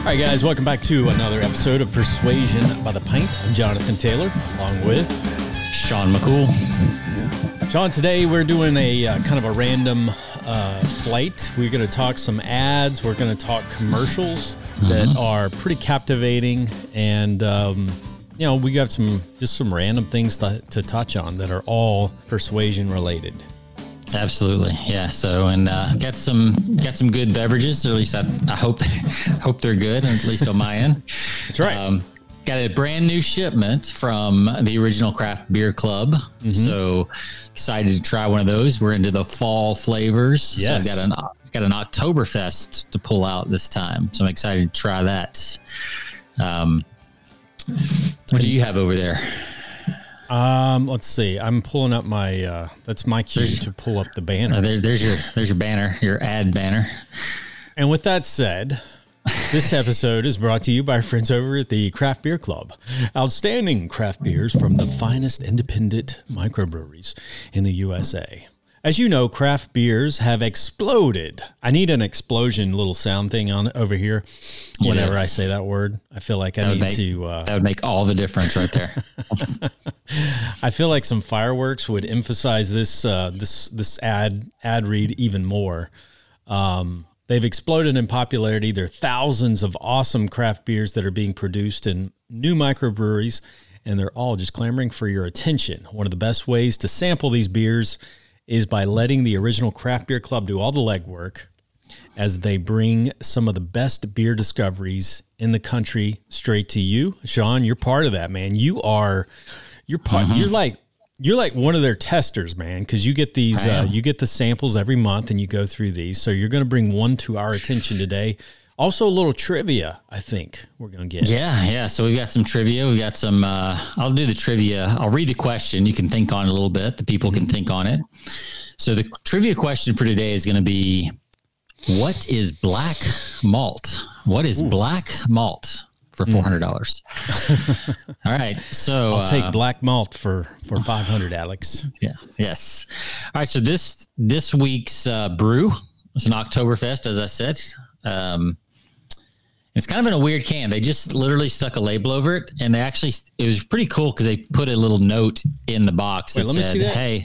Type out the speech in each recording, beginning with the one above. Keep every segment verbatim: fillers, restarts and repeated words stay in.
All right, guys, welcome back to another episode of Persuasion by the Pint. I'm Jonathan Taylor, along with Sean McCool. Sean, today we're doing a uh, kind of a random uh, flight. We're going to talk some ads. We're going to talk commercials mm-hmm. that are pretty captivating. And, um, you know, we got some just some random things to, to touch on that are all persuasion related. Absolutely, yeah. So, and uh, got some got some good beverages. Or at least I, I hope they, hope they're good. At least on my end. That's right. Um, got a brand new shipment from the Original Craft Beer Club. Mm-hmm. So excited to try one of those. We're into the fall flavors. Yes. So I've got an got an Oktoberfest to pull out this time. So I'm excited to try that. Um, what do you have over there? Um, let's see. I'm pulling up my, uh, that's my cue there's, to pull up the banner. Uh, there, there's your, there's your banner, your ad banner. And with that said, this episode is brought to you by our friends over at the Craft Beer Club. Outstanding craft beers from the finest independent microbreweries in the U S A. As you know, craft beers have exploded. I need an explosion little sound thing on over here whenever yeah. I say that word. I feel like I need make, to... Uh, that would make all the difference right there. I feel like some fireworks would emphasize this uh, this this ad ad read even more. Um, they've exploded in popularity. There are thousands of awesome craft beers that are being produced in new microbreweries, and they're all just clamoring for your attention. One of the best ways to sample these beers is by letting the Original Craft Beer Club do all the legwork as they bring some of the best beer discoveries in the country straight to you. Sean, you're part of that, man. You are, you're part, mm-hmm. you're like, you're like one of their testers, man, because you get these, uh, you get the samples every month and you go through these. So you're going to bring one to our attention today. Also, a little trivia, I think we're going to get. Yeah, yeah. So we've got some trivia. We got some, uh, I'll do the trivia. I'll read the question. You can think on it a little bit. The people mm-hmm. can think on it. So the trivia question for today is going to be, what is black malt? What is Ooh. black malt for four hundred dollars? Mm. All right. So I'll take uh, black malt for, for five hundred dollars, Alex. Yeah. Yes. All right. So this, this week's uh, brew is an Oktoberfest, as I said. Um, It's kind of in a weird can. They just literally stuck a label over it, and they actually, it was pretty cool because they put a little note in the box that Wait, said, hey,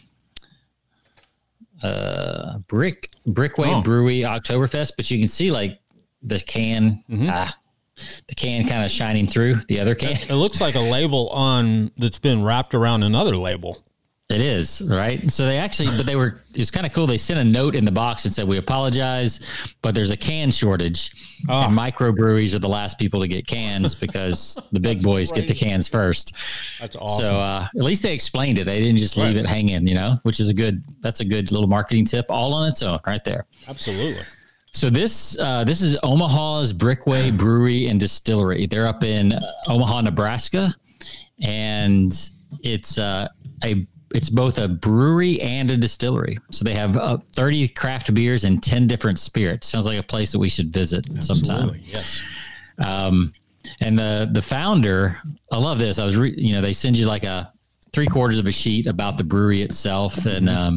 uh, Brick, Brickway oh. Brewery Oktoberfest, but you can see like the can, mm-hmm. ah, the can kind of shining through the other can. It looks like a label on that's been wrapped around another label. It is, right? So they actually, but they were, it was kind of cool. They sent a note in the box and said, we apologize, but there's a can shortage. Oh. And microbreweries are the last people to get cans because the big boys crazy. get the cans first. That's awesome. So uh, at least they explained it. They didn't just leave right. it hanging, you know, which is a good, that's a good little marketing tip all on its own right there. Absolutely. So this uh, this is Omaha's Brickway Brewery and Distillery. They're up in Omaha, Nebraska, and it's uh, a It's both a brewery and a distillery. So they have uh, thirty craft beers and ten different spirits. Sounds like a place that we should visit Absolutely, sometime. Yes. Um, and the, the founder, I love this. I was, re- you know, they send you like a three quarters of a sheet about the brewery itself. And um,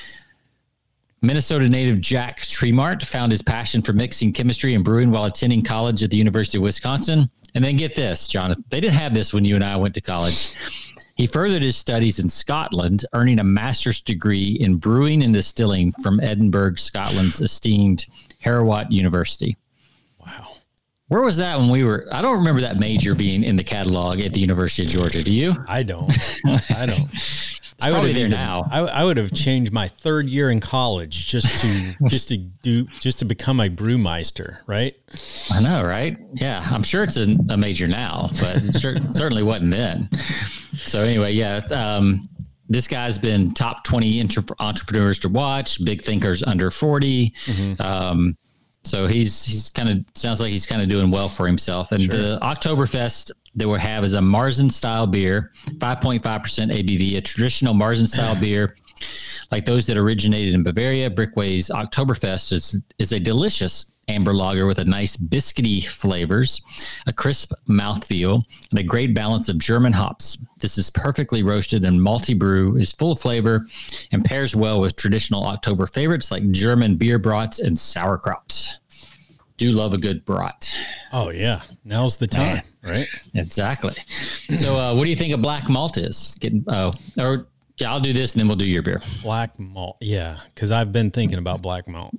Minnesota native Jack Tremart found his passion for mixing chemistry and brewing while attending college at the University of Wisconsin. And then get this, Jonathan, they didn't have this when you and I went to college. He furthered his studies in Scotland, earning a master's degree in brewing and distilling from Edinburgh, Scotland's esteemed Harrowat University. Wow. Where was that when we were? I don't remember that major being in the catalog at the University of Georgia. Do you? I don't. I don't. I would be there even, now. I, I would have changed my third year in college just to just to do just to become a brewmeister, right? I know, right? Yeah, I'm sure it's a, a major now, but it sure, certainly wasn't then. So anyway, yeah, um, this guy's been top twenty inter- entrepreneurs to watch, big thinkers under forty. Mm-hmm. Um, so he's he's kind of sounds like he's kind of doing well for himself. And sure. the Oktoberfest that we'll have is a Marzen style beer, five point five percent A B V, a traditional Marzen style beer like those that originated in Bavaria. Brickway's Oktoberfest is, is a delicious amber lager with a nice biscuity flavors, a crisp mouthfeel, and a great balance of German hops. This is perfectly roasted and malty brew, is full of flavor, and pairs well with traditional October favorites like German beer brats and sauerkraut. Do love a good brat. Oh yeah, now's the time, Man. right? Exactly. So, uh, what do you think a black malt is? Getting oh, or yeah, I'll do this and then we'll do your beer. Black malt, yeah, because I've been thinking about black malt.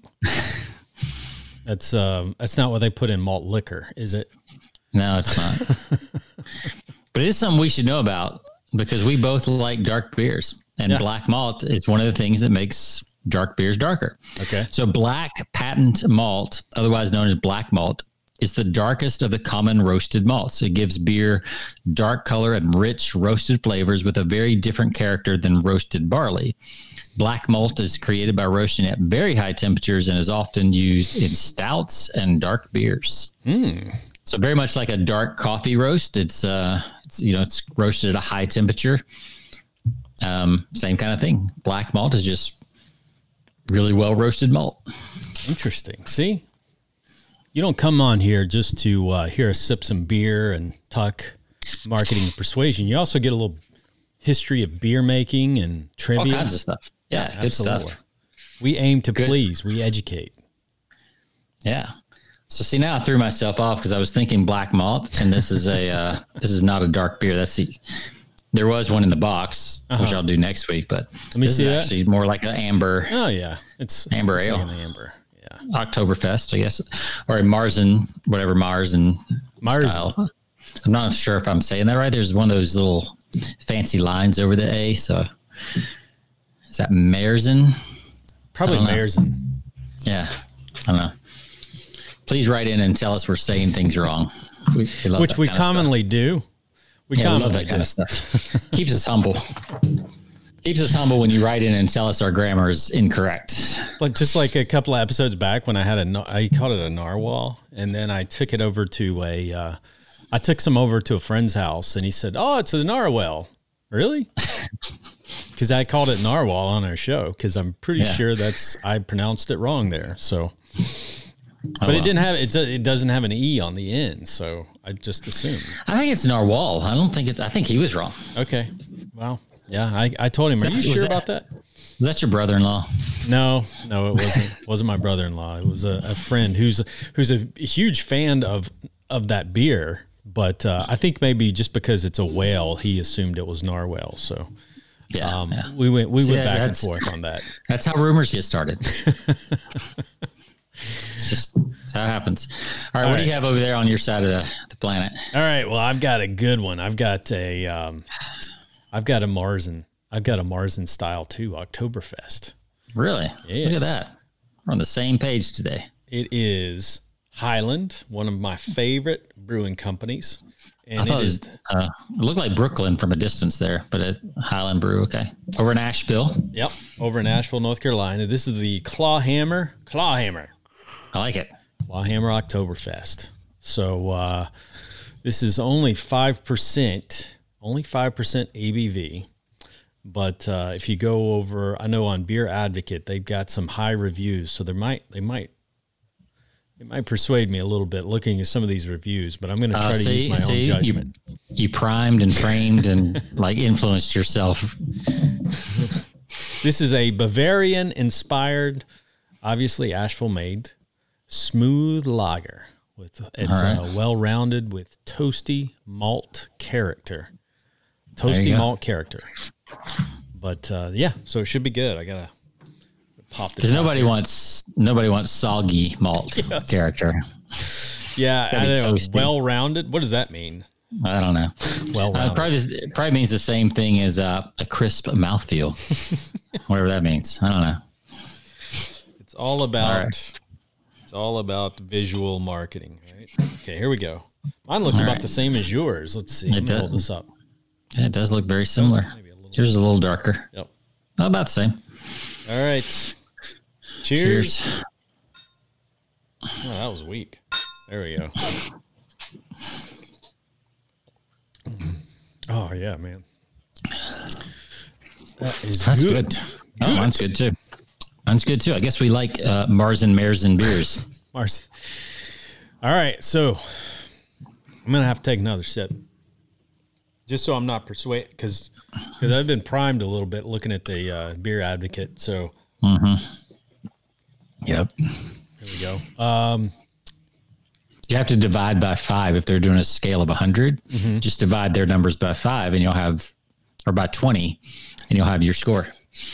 That's um, that's not what they put in malt liquor, is it? No, it's not. But it is something we should know about because we both like dark beers, and yeah. black malt is one of the things that makes dark beers darker. Okay. So black patent malt, otherwise known as black malt, is the darkest of the common roasted malts. It gives beer dark color and rich roasted flavors with a very different character than roasted barley. Black malt is created by roasting at very high temperatures and is often used in stouts and dark beers. Mm. So very much like a dark coffee roast. It's, uh, it's, you know, it's roasted at a high temperature. Um, same kind of thing. Black malt is just really well roasted malt. Interesting. See? You don't come on here just to uh, hear us sip some beer and talk marketing and persuasion. You also get a little history of beer making and trivia. All kinds of stuff. Yeah, yeah good absolutely. stuff. We aim to good. please. We educate. Yeah. So see, now I threw myself off because I was thinking black malt, and this is a uh, this is not a dark beer. That's the there was one in the box, uh-huh. which I'll do next week, but Let me this see is that. actually more like an amber. Oh yeah, it's amber it's ale. like an amber. Oktoberfest, I guess, or a Marzen, whatever Marzen Marzen. style. I'm not sure if I'm saying that right. There's one of those little fancy lines over the A. So is that Marzen? Probably Marzen. Yeah, I don't know. Please write in and tell us we're saying things wrong. We, we love Which we commonly stuff. do. We yeah, commonly we love that do. kind of stuff. Keeps us humble. Keeps us humble when you write in and tell us our grammar is incorrect. Like just like a couple of episodes back when I had a, I called it a narwhal, and then I took it over to a, uh, I took some over to a friend's house, and he said, "Oh, it's a narwhal." Really? Because I called it narwhal on our show, because I'm pretty yeah. sure that's I pronounced it wrong there. So, oh, but well. it didn't have it's a, it doesn't have an e on the end, so I just assumed. I think it's narwhal. I don't think it's. I think he was wrong. Okay. Well. Yeah, I, I told him, are you sure that, about that? Was that your brother-in-law? No, no, it wasn't. It wasn't my brother-in-law. It was a, a friend who's who's a huge fan of of that beer. But uh, I think maybe just because it's a whale, he assumed it was narwhal. So yeah, um, yeah. we went we went yeah, back and forth on that. That's how rumors get started. It's just that's how it happens. All right, All what right. do you have over there on your side of the, the planet? All right, well, I've got a good one. I've got a. Um, I've got a Marzen. I've got a Marzen style too, Oktoberfest. Really? Yes. Look at that. We're on the same page today. It is Highland, one of my favorite brewing companies. And I thought it, it, was, is, uh, it looked like Brooklyn from a distance there, but a Highland Brew, okay. Over in Asheville. Yep, over in Asheville, North Carolina. This is the Clawhammer. Clawhammer. I like it. Clawhammer Oktoberfest. So uh, this is only five percent. Only five percent A B V, but uh, if you go over, I know on Beer Advocate, they've got some high reviews, so they might, they might, it might persuade me a little bit looking at some of these reviews, but I'm going to try uh, see, to use my see, own judgment. You, you primed and framed and like influenced yourself. This is a Bavarian inspired, obviously Asheville made, smooth lager. With it's right. uh, well-rounded with toasty malt character. Toasty malt character. But uh, yeah, so it should be good. I gotta pop this. Because nobody here. wants nobody wants soggy malt yes. character. Yeah, I know. Well-rounded. What does that mean? I don't know. Well, uh, probably it probably means the same thing as uh, a crisp mouthfeel. Whatever that means. I don't know. It's all about. All right. It's all about visual marketing, right? Okay, here we go. Mine looks all about right. the same as yours. Let's see. Let me hold this up. Yeah, it does look very similar. Maybe a little Yours is a little darker. Yep. Not about the same. All right. Cheers. Cheers. Oh, that was weak. There we go. Oh, yeah, man. That is That's good. good. Oh, good. Mine's good, too. Mine's good, too. I guess we like uh, Marzen, Marzen beers. Marzen. All right, so I'm going to have to take another sip. Just so I'm not persuaded, because because I've been primed a little bit looking at the uh, Beer Advocate. So, mm-hmm. Yep. Here we go. Um, you have to divide by five. If they're doing a scale of one hundred, mm-hmm. just divide their numbers by five and you'll have, or by twenty, and you'll have your score.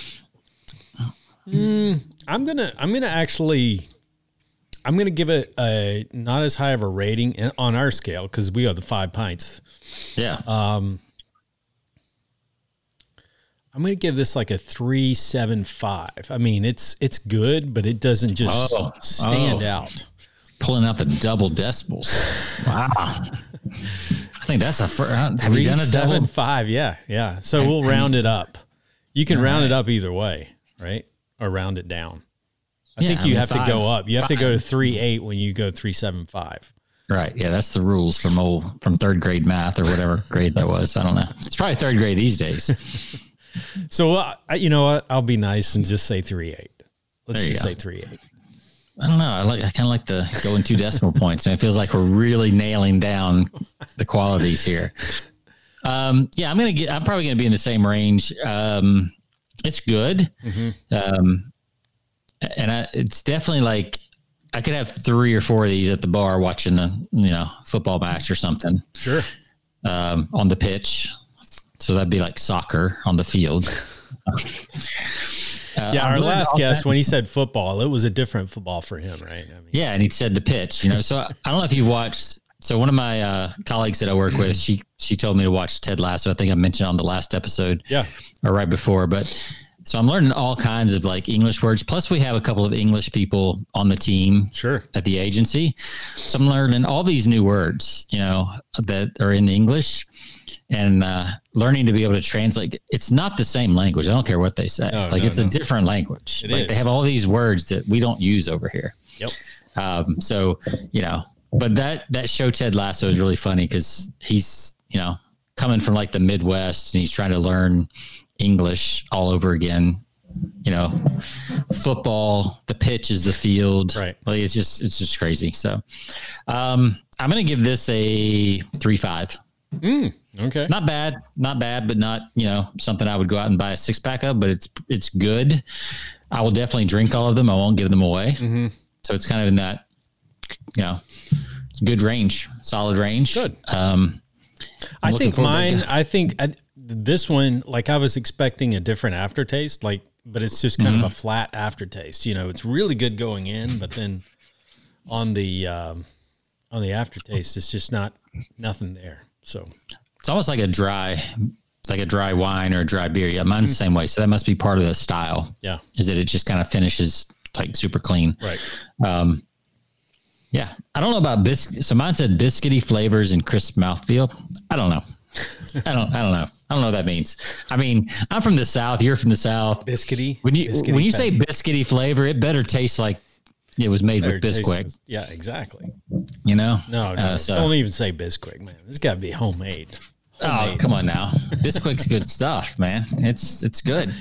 Mm, I'm going to, I'm going to actually, I'm going to give it a not as high of a rating on our scale because we are the five pints. Yeah. Um, I'm going to give this like a three seven five. I mean, it's it's good, but it doesn't just oh, stand oh. out. Pulling out the double decimals. Wow. I think that's a first. Have you done a double? Five, yeah, yeah. So we'll round it up. You can round it up either way, right? Or round it down. I yeah, think you I mean, have five, to go up. You have five. to go to three eight when you go three seven five. Right. Yeah, that's the rules from old from third grade math or whatever grade that was. I don't know. It's probably third grade these days. So, uh, you know what? I'll be nice and just say three eight. Let's just go. say three eight. I don't know. I like. I kind of like the go in two decimal points. I mean, it feels like we're really nailing down the qualities here. Um, yeah, I'm gonna get. I'm probably gonna be in the same range. Um, it's good, mm-hmm. um, and I, it's definitely like I could have three or four of these at the bar watching a you know football match or something. Sure. Um, on the pitch. So that'd be like soccer on the field. uh, yeah, our last guest, when he said football, it was a different football for him, right? I mean, yeah, and he said the pitch, you know. So I don't know if you've watched. So one of my uh, colleagues that I work with, she she told me to watch Ted Lasso. I think I mentioned on the last episode, yeah, or right before. But so I'm learning all kinds of like English words. Plus, we have a couple of English people on the team, sure, at the agency. So I'm learning all these new words, you know, that are in the English. And uh, learning to be able to translate. It's not the same language. I don't care what they say. No, like no, it's no. a different language. It like is. They have all these words that we don't use over here. Yep. Um, so, you know, but that, that show Ted Lasso is really funny because he's, you know, coming from like the Midwest and he's trying to learn English all over again. You know, football, the pitch is the field. Right. Like it's just, it's just crazy. So um, I'm going to give this a three, five. Mm, okay. Not bad, not bad, but not, you know, something I would go out and buy a six pack of, but it's, it's good. I will definitely drink all of them. I won't give them away. Mm-hmm. So it's kind of in that, you know, it's good range, solid range. Good. Um, I think mine, I think I, this one, like I was expecting a different aftertaste, like, but it's just kind mm-hmm. of a flat aftertaste. You know, it's really good going in, but then on the, um, on the aftertaste, it's just not, nothing there. So it's almost like a dry, like a dry wine or a dry beer. Yeah, mine's mm-hmm. the same way. So that must be part of the style. Yeah, is that it just kind of finishes like super clean. Right. Um, yeah, I don't know about biscuit. So mine said biscuity flavors and crisp mouthfeel. I don't know. I don't. I don't know. I don't know what that means. I mean, I'm from the South. You're from the South. Biscuity. When you biscuity when you say biscuity flavor, it better taste like it was made with Bisquick. Yeah, exactly. You know? No, no. Uh, so, don't even say Bisquick, man. It's got to be homemade. homemade. Oh, come on now. Bisquick's good stuff, man. It's it's good.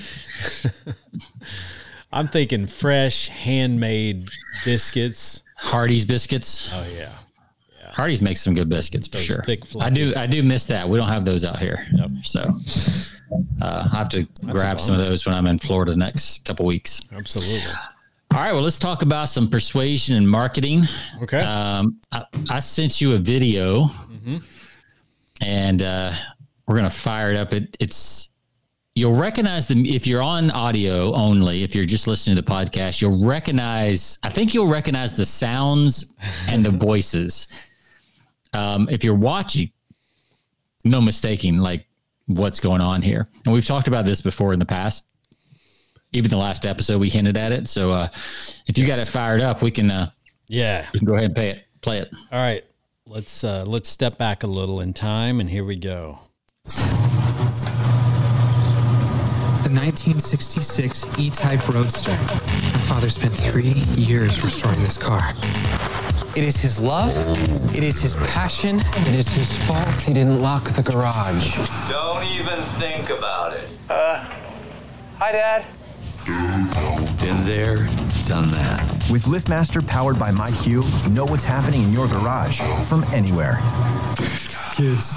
I'm thinking fresh, handmade biscuits. Hardee's biscuits. Oh, yeah. yeah. Hardee's makes some good biscuits for those sure. Thick, I do I do miss that. We don't have those out here. Yep. So uh, I have to That's grab some of those when I'm in Florida the next couple weeks. Absolutely. All right, well, let's talk about some persuasion and marketing. Okay. Um, I, I sent you a video, mm-hmm. and uh, we're going to fire it up. It, it's you'll recognize them if you're on audio only. If you're just listening to the podcast, you'll recognize. I think you'll recognize the sounds and the voices. Um, if you're watching, no mistaking like what's going on here. And we've talked about this before in the past. Even the last episode, we hinted at it. So uh, if you yes. got it fired up, we can. Uh, yeah, we can go ahead and pay it. Play it. All right, let's uh, let's step back a little in time, and here we go. The nineteen sixty-six E-Type Roadster. My father spent three years restoring this car. It is his love. It is his passion. It is his fault he didn't lock the garage. Don't even think about it. Uh, hi, Dad. Been there, done that. With LiftMaster powered by MyQ, know what's happening in your garage from anywhere. Kids.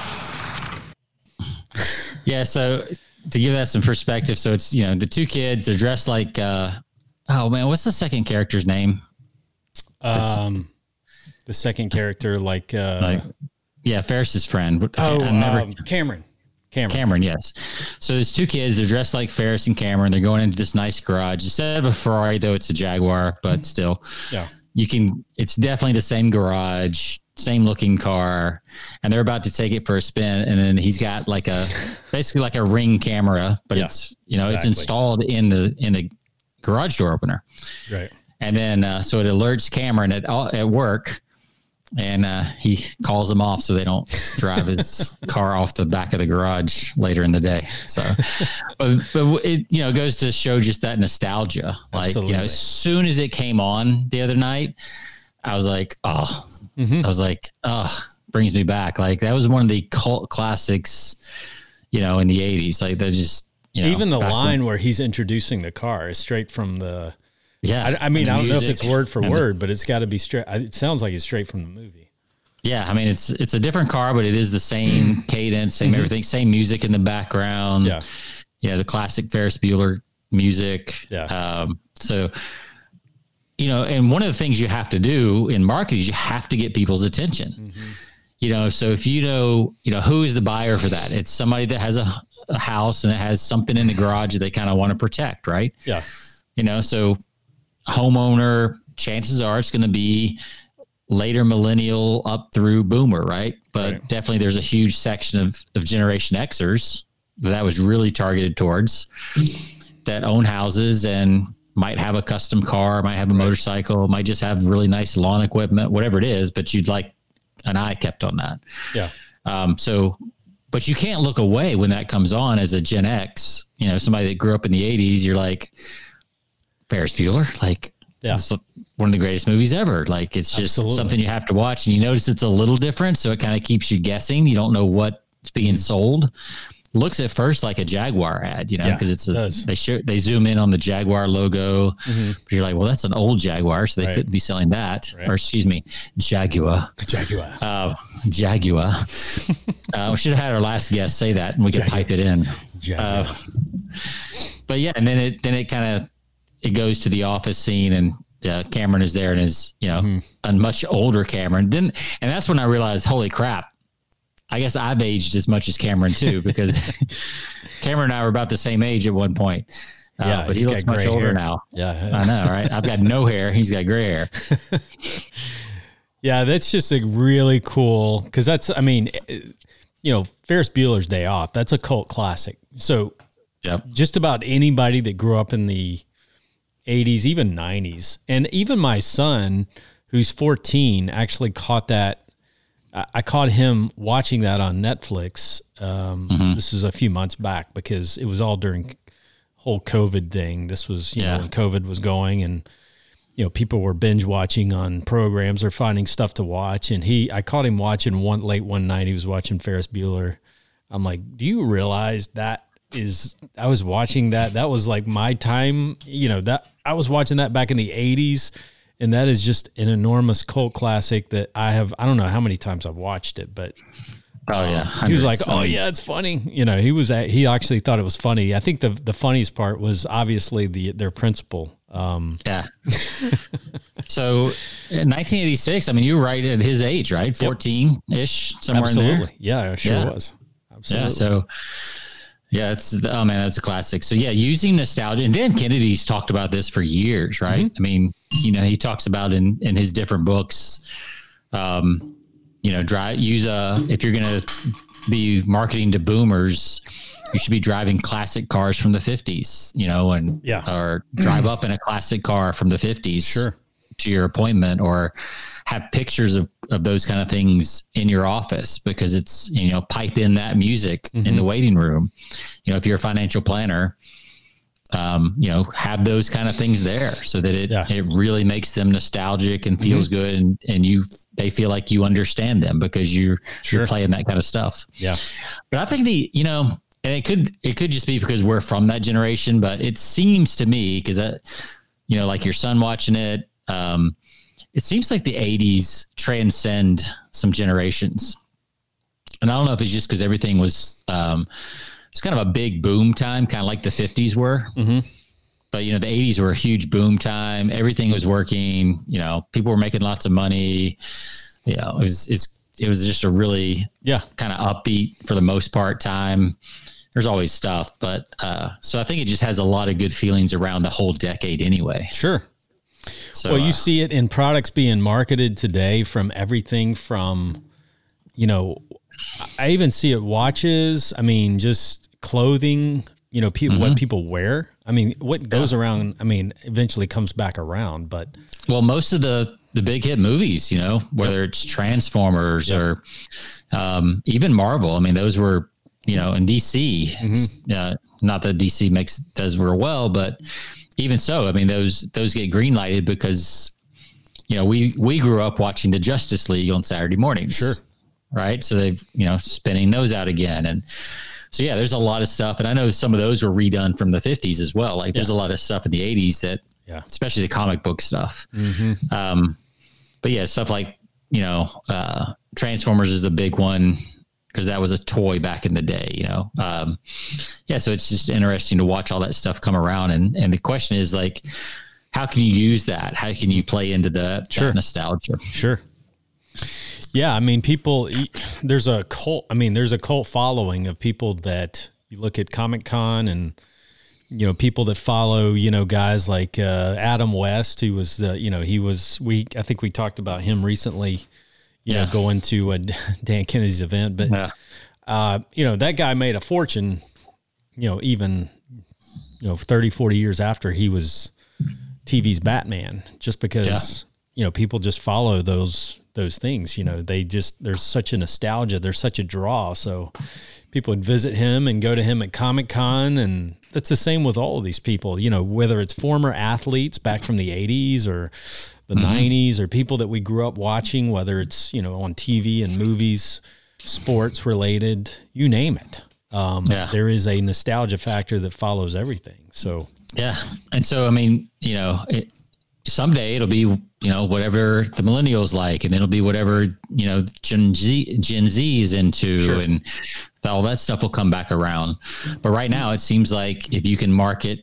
Yeah, so to give that some perspective, so it's, you know, the two kids, they're dressed like, uh, oh man, what's the second character's name? Um, The second character, like, uh, like yeah, Ferris's friend. Oh, I never, um, Cameron. Cameron. Cameron, yes. So there's two kids. They're dressed like Ferris and Cameron. They're going into this nice garage. Instead of a Ferrari, though, it's a Jaguar, but still, yeah, you can. It's definitely the same garage, same looking car, and they're about to take it for a spin. And then he's got like a basically like a Ring camera, but yeah, it's you know exactly. it's installed in the in the garage door opener, right? And then uh, so it alerts Cameron at at work. And uh, he calls them off so they don't drive his car off the back of the garage later in the day. So, but, but it you know goes to show just that nostalgia. Like Absolutely. you know, as soon as it came on the other night, I was like, oh, mm-hmm. I was like, oh, brings me back. Like that was one of the cult classics, you know, in the eighties. Like that just you know, even the line when, where he's introducing the car is straight from the. Yeah, I, I mean, I don't know if it's word for word, the, but it's got to be straight. It sounds like it's straight from the movie. Yeah, I mean, it's it's a different car, but it is the same cadence, same mm-hmm. everything, same music in the background. Yeah, yeah, the classic Ferris Bueller music. Yeah. Um, so, you know, and one of the things you have to do in marketing is you have to get people's attention. Mm-hmm. You know, so if you know, you know, who is the buyer for that? It's somebody that has a, a house and it has something in the garage that they kind of want to protect, right? Yeah. You know, so. Homeowner, chances are it's going to be later millennial up through boomer, right? But right. definitely there's a huge section of, of Generation Xers that, that was really targeted towards that own houses and might have a custom car, might have a right. motorcycle, might just have really nice lawn equipment, whatever it is, but you'd like an eye kept on that. Yeah. Um, so, but you can't look away when that comes on as a Gen X, you know, somebody that grew up in the eighties, you're like, Ferris Bueller, like yeah. it's one of the greatest movies ever. Like it's just Absolutely. something you have to watch, and you notice it's a little different, so it kind of keeps you guessing. You don't know what's being sold. Looks at first like a Jaguar ad, you know, because yeah, it's a, it does. they show, they zoom in on the Jaguar logo. Mm-hmm. But you're like, well, that's an old Jaguar, so they right. couldn't be selling that. Right. Or excuse me, Jaguar. Jaguar. Uh, Jaguar. uh, we should have had our last guest say that, and we could Jaguar. pipe it in. Jaguar. Uh, but yeah, and then it then it kind of. It goes to the office scene, and uh, Cameron is there and is, you know, mm-hmm. a much older Cameron. Then, and that's when I realized, holy crap, I guess I've aged as much as Cameron too, because Cameron and I were about the same age at one point. Uh, yeah, but he looks much older hair. now. Yeah, I know, right? I've got no hair. He's got gray hair. Yeah, that's just a really cool, because that's, I mean, you know, Ferris Bueller's Day Off, that's a cult classic. So yep. just about anybody that grew up in the eighties, even nineties, and even my son, who's fourteen, actually caught that. I caught him watching that on Netflix. Um, mm-hmm. This was a few months back because it was all during whole COVID thing. This was, you yeah. know, when COVID was going, and, you know, people were binge watching on programs or finding stuff to watch. And he, I caught him watching one late one night. He was watching Ferris Bueller. I'm like, do you realize that is, I was watching that. That was like my time, you know, that I was watching that back in the eighties. And that is just an enormous cult classic that I have, I don't know how many times I've watched it, but oh yeah, he was like, oh yeah, it's funny. You know, he was, he actually thought it was funny. I think the, the funniest part was obviously the, their principal. Um, yeah. So in nineteen eighty-six, I mean, you were right at his age, right? fourteen ish, somewhere Absolutely. in there. Yeah, it sure yeah. was. Absolutely. Yeah. So, yeah, it's, oh man, that's a classic. So yeah, using nostalgia, and Dan Kennedy's talked about this for years, right? Mm-hmm. I mean, you know, he talks about in, in his different books, um, you know, drive, use a, if you're going to be marketing to boomers, you should be driving classic cars from the fifties, you know, and, yeah. or drive up in a classic car from the fifties sure. to your appointment, or have pictures of, of those kind of things in your office, because it's, you know, pipe in that music mm-hmm. in the waiting room. You know, if you're a financial planner, um, you know, have those kind of things there so that it, yeah. it really makes them nostalgic and feels mm-hmm. good. And, and you, they feel like you understand them because you're, sure. you're playing that kind of stuff. Yeah. But I think the, you know, and it could, it could just be because we're from that generation, but it seems to me, cause that, you know, like your son watching it, um, it seems like the eighties transcend some generations. And I don't know if it's just because everything was, um, it's kind of a big boom time, kind of like the fifties were. Mm-hmm. but you know, the eighties were a huge boom time. Everything was working. You know, people were making lots of money. You know, it was it's it was just a really yeah kind of upbeat for the most part time. There's always stuff, but uh, so I think it just has a lot of good feelings around the whole decade anyway. Sure. So, well, you uh, see it in products being marketed today, from everything from, you know, I even see it watches. I mean, just clothing, you know, people, Mm-hmm. what people wear. I mean, what goes around, I mean, eventually comes back around, but well, most of the, the big hit movies, you know, whether Yep. it's Transformers Yep. or um, even Marvel. I mean, those were, you know, in D C, Mm-hmm. uh, not that D C makes, does real well, but even so, I mean, those, those get green lighted because, you know, we, we grew up watching the Justice League on Saturday mornings. Sure. Right. So they've, you know, spinning those out again. And so, yeah, there's a lot of stuff. And I know some of those were redone from the fifties as well. Like there's a lot of stuff in the eighties that, yeah, especially the comic book stuff. Mm-hmm. Um, but yeah, stuff like, you know, uh, Transformers is a big one because that was a toy back in the day, you know? Um, yeah. So it's just interesting to watch all that stuff come around. And, and the question is like, how can you use that? How can you play into the Sure. that nostalgia? Sure. Yeah, I mean, people, there's a cult, I mean, there's a cult following of people that you look at Comic-Con and, you know, people that follow, you know, guys like uh, Adam West, who was, uh, you know, he was, we, I think we talked about him recently, you Yeah. know, going to a Dan Kennedy's event, but, Yeah. uh, you know, that guy made a fortune, you know, even, you know, thirty, forty years after he was T V's Batman, just because, you know, people just follow those, those things, you know, they just, there's such a nostalgia, there's such a draw. So people would visit him and go to him at Comic-Con. And that's the same with all of these people, you know, whether it's former athletes back from the eighties or the mm-hmm. nineties, or people that we grew up watching, whether it's, you know, on T V and movies, sports related, you name it. Um, Yeah. There is a nostalgia factor that follows everything. So, Yeah. And so, I mean, you know, it, someday it'll be, you know, whatever the millennials like, and it'll be whatever, you know, Gen Z, Gen Z is into, Sure. and all that stuff will come back around. But right now it seems like if you can market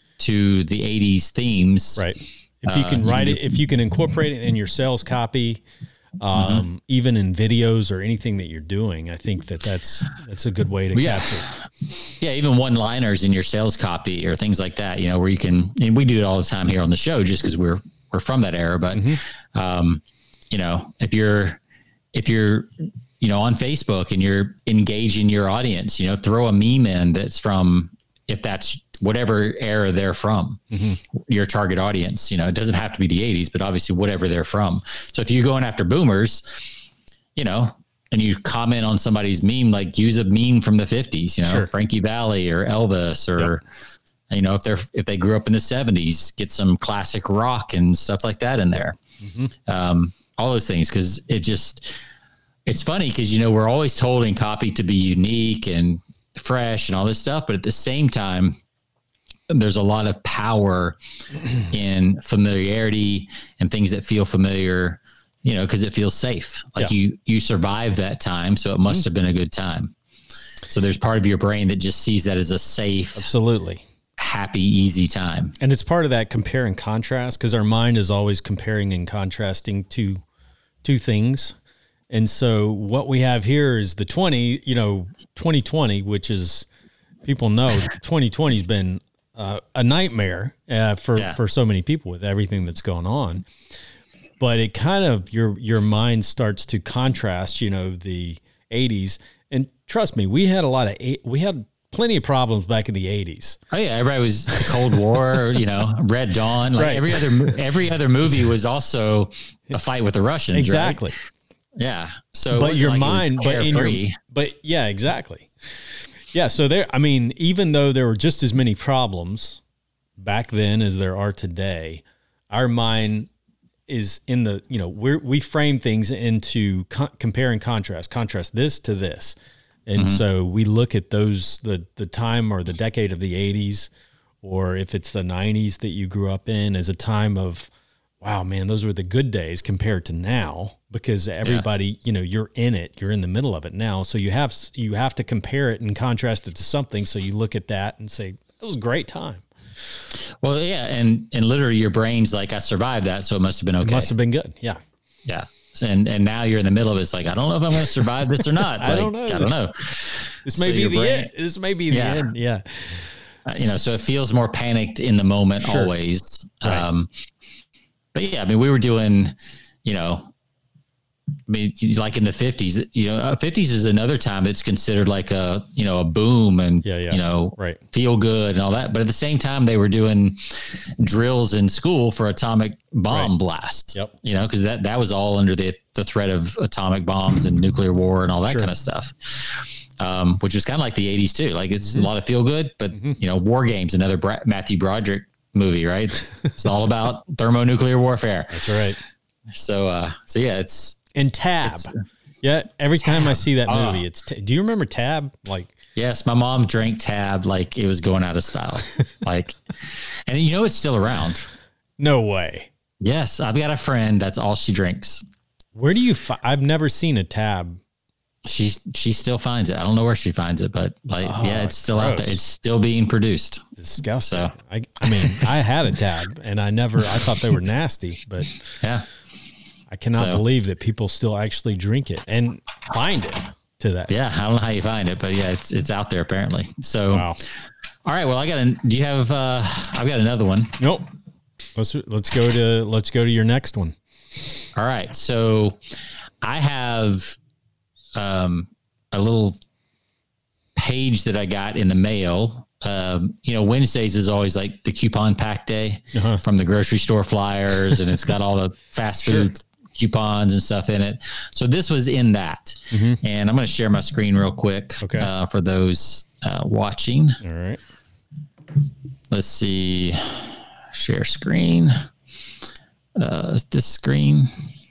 to the eighties themes, right. If you can uh, write you it, if you can incorporate it in your sales copy, um, Mm-hmm. even in videos or anything that you're doing, I think that that's, that's a good way to Yeah. capture it. Yeah, even one-liners in your sales copy or things like that, you know, where you can, and we do it all the time here on the show just because we're we're from that era. But Mm-hmm. um, you know, if you're if you're you know on Facebook and you're engaging your audience, you know, throw a meme in that's from, if that's whatever era they're from, Mm-hmm. your target audience. You know, it doesn't have to be the eighties, but obviously whatever they're from. So if you're going after boomers, you know, and you comment on somebody's meme, like use a meme from the fifties, you know, Sure. Frankie Valli or Elvis, or, you know, if they're, if they grew up in the seventies, get some classic rock and stuff like that in there. Mm-hmm. Um, all those things. Cause it just, it's funny. Cause, you know, we're always told in copy to be unique and fresh and all this stuff. But at the same time, there's a lot of power in familiarity and things that feel familiar, you know, because it feels safe. Like Yeah. you, you survived that time, so it must have been a good time. So there's part of your brain that just sees that as a safe, Absolutely. happy, easy time. And it's part of that compare and contrast, because our mind is always comparing and contrasting to two things. And so what we have here is the twenty, you know, twenty twenty, which is, people know twenty twenty has been uh, a nightmare uh, for, Yeah. for so many people with everything that's going on. But it kind of, your, your mind starts to contrast, you know, the eighties. And trust me, we had a lot of, we had plenty of problems back in the eighties. Oh yeah, everybody was the Cold War, you know, Red Dawn. Like Right. every other mo- every other movie was also a fight with the Russians. Exactly. Right? Yeah. So, it But wasn't your like it was mind, but in your, carefree. but yeah, exactly. Yeah. So there, I mean, even though there were just as many problems back then as there are today, our mind is in the, you know, we're, we frame things into co- compare and contrast, contrast this to this. And Mm-hmm. so we look at those, the, the time or the decade of the eighties, or if it's the nineties that you grew up in, as a time of, wow, man, those were the good days compared to now, because everybody, you know, you're in it, you're in the middle of it now. So you have, you have to compare it and contrast it to something. So you look at that and say, it was a great time. Well, yeah. And, and literally your brain's like, I survived that. So it must've been okay. It must have been good. Yeah. Yeah. And, and now you're in the middle of it. It's like, I don't know if I'm going to survive this or not. I like, don't know. I don't know. This may So be your the brain- end. This may be the Yeah. end. Yeah. Uh, you know, so it feels more panicked in the moment Sure. always. Right. Um, but yeah, I mean, we were doing, you know, I mean, like in the fifties, you know, uh, fifties is another time that's considered like a, you know, a boom and, Yeah, yeah. you know, Right. feel good and all that. But at the same time, they were doing drills in school for atomic bomb Right. blasts, Yep. you know, because that, that was all under the, the threat of atomic bombs and nuclear war and all that Sure. kind of stuff. Um, which was kind of like the eighties too. Like it's a lot of feel good, but you know, War Games, another Bra- Matthew Broderick movie, right? It's all about thermonuclear warfare. That's right. So, uh, so yeah, it's, And Tab. It's- yeah. Every time I see that Oh. movie, it's, t- do you remember Tab? Like, yes, my mom drank Tab like it was going out of style. Like, and you know, it's still around. no way. Yes. I've got a friend. That's all she drinks. Where do you, fi- I've never seen a Tab. She's, she still finds it. I don't know where she finds it, but like, Oh, yeah, it's still out gross. there. It's still being produced. Disgusting. So- I, I mean, I had a Tab and I never, I thought they were nasty, but Yeah. I cannot So- believe that people still actually drink it and find it to that. Yeah. I don't know how you find it, but yeah, it's, it's out there apparently. So, Wow. all right. Well, I got a, do you have, uh, I've got another one. Nope. Let's, let's go to, let's go to your next one. All right. So I have um, a little page that I got in the mail. Um, you know, Wednesdays is always like the coupon pack day Uh-huh. from the grocery store flyers, and it's got all the fast food coupons and stuff in it. So this was in that. And I'm going to share my screen real quick Okay. uh, for those uh, watching. All right. Let's see. Share screen. Uh, this screen.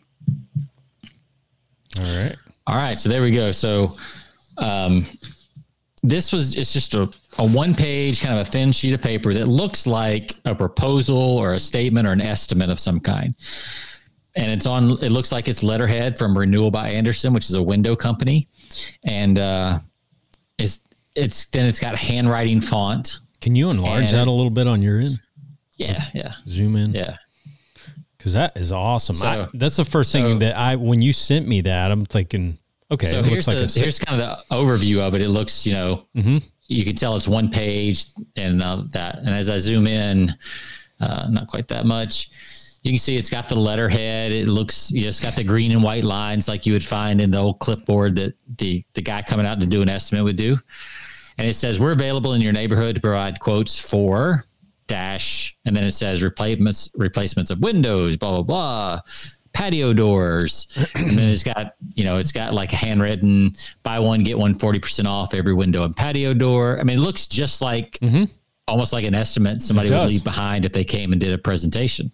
All right. All right, so there we go. So um, this was, it's just a, a one page, kind of a thin sheet of paper that looks like a proposal or a statement or an estimate of some kind. And it's on, it looks like it's letterhead from Renewal by Andersen, which is a window company. And uh, it's, it's, then it's got handwriting font. Can you enlarge And- that a little bit on your end? Yeah, yeah, Zoom in. yeah. Cause that is awesome. So- I, that's the first thing so- that I, when you sent me that, I'm thinking, okay, So it here's looks like the, a, here's kind of the overview of it. It looks, you know, you can tell it's one page and uh, that. And as I zoom in, uh, not quite that much, you can see it's got the letterhead. It looks, you know, it's got the green and white lines like you would find in the old clipboard that the the guy coming out to do an estimate would do. And it says we're available in your neighborhood to provide quotes for dash, and then it says replacements replacements of windows, blah blah blah, patio doors, and then it's got, you know, it's got like a handwritten buy one get one forty percent off every window and patio door. I mean, it looks just like almost like an estimate somebody It would does. leave behind if they came and did a presentation.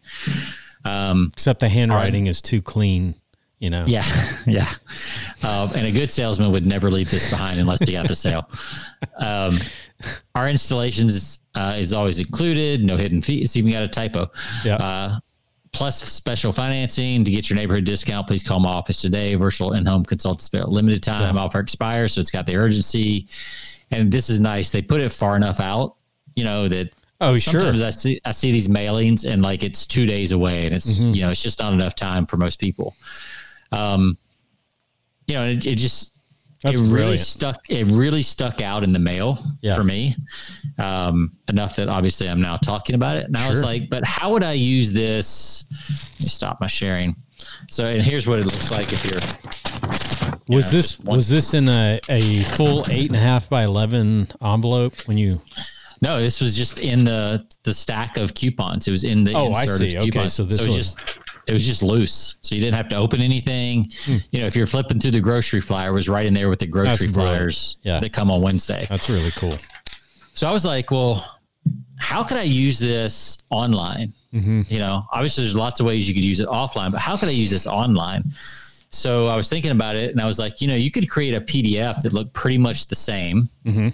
Um, except the handwriting is too clean, you know? yeah, yeah. Um, and a good salesman would never leave this behind unless he got the sale. Um, our installations uh, is always included. No hidden fees. It's even got a typo. Yeah. Uh, plus special financing to get your neighborhood discount. Please call my office today. Virtual in-home consultants available limited time. Offer expires, so it's got the urgency. And this is nice. They put it far enough out, you know, that Oh, sure. sometimes I see I see these mailings and like it's two days away, and it's Mm-hmm. you know it's just not enough time for most people. Um, you know, it, it just That's it really brilliant. stuck. It really stuck out in the mail Yeah. for me, um, enough that obviously I'm now talking about it. And I was Sure. like, but how would I use this? Let me stop my sharing. So, and here's what it looks like if you're. Was know, this, just one- was this in a, a full eight and a half by eleven envelope when you, No, this was just in the the stack of coupons. It was in the Oh, I insert of see. Okay, coupons. so this it was was- just it was just loose, so you didn't have to open anything. You know, if you're flipping through the grocery flyer, it was right in there with the grocery That's brilliant. flyers Yeah. that come on Wednesday. that's really cool. So I was like, well, how could I use this online? Mm-hmm. You know, obviously there's lots of ways you could use it offline, but how could I use this online? So I was thinking about it and I was like, you know, you could create a P D F that looked pretty much the same. Mm-hmm.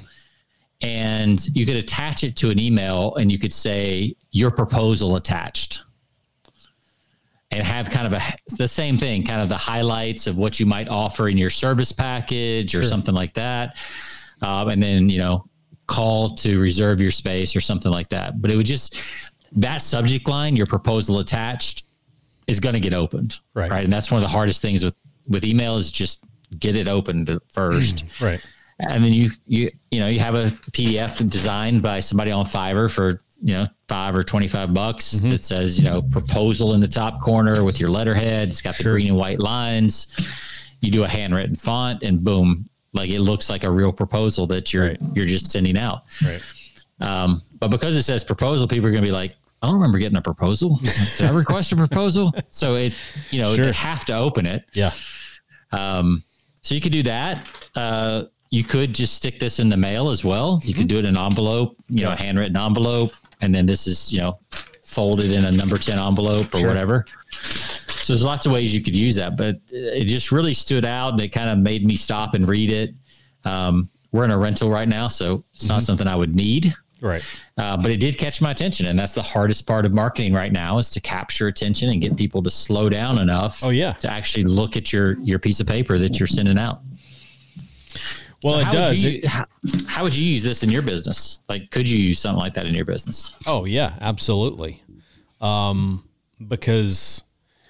And you could attach it to an email and you could say your proposal attached and have kind of a, the same thing, kind of the highlights of what you might offer in your service package or Sure. something like that. Um, and then, you know, call to reserve your space or something like that. But it would just, that subject line, your proposal attached, is going to get opened. Right. Right. And that's one of the hardest things with, with email is just get it opened first. Right. And then you, you, you know, you have a P D F designed by somebody on Fiverr for, you know, five or twenty-five bucks mm-hmm. that says, you know, proposal in the top corner with your letterhead. It's got sure. the green and white lines. You do a handwritten font and boom, like it looks like a real proposal that you're, right. you're just sending out. Right. Um, but because it says proposal, people are going to be like, I don't remember getting a proposal. Did I request a proposal? So it, you know, sure. they have to open it. Yeah. Um, so you could do that. Uh, you could just stick this in the mail as well. You mm-hmm. could do it in an envelope, you yeah. know, a handwritten envelope. And then this is, you know, folded in a number ten envelope or sure. whatever. So there's lots of ways you could use that, but it just really stood out and it kind of made me stop and read it. Um, we're in a rental right now, so it's mm-hmm. not something I would need. Right. Uh, but it did catch my attention. And that's the hardest part of marketing right now is to capture attention and get people to slow down enough oh, yeah. to actually look at your, your piece of paper that you're sending out. Well, so it does. You, how, how would you use this in your business? Like, could you use something like that in your business? Oh, yeah, absolutely. Um, because,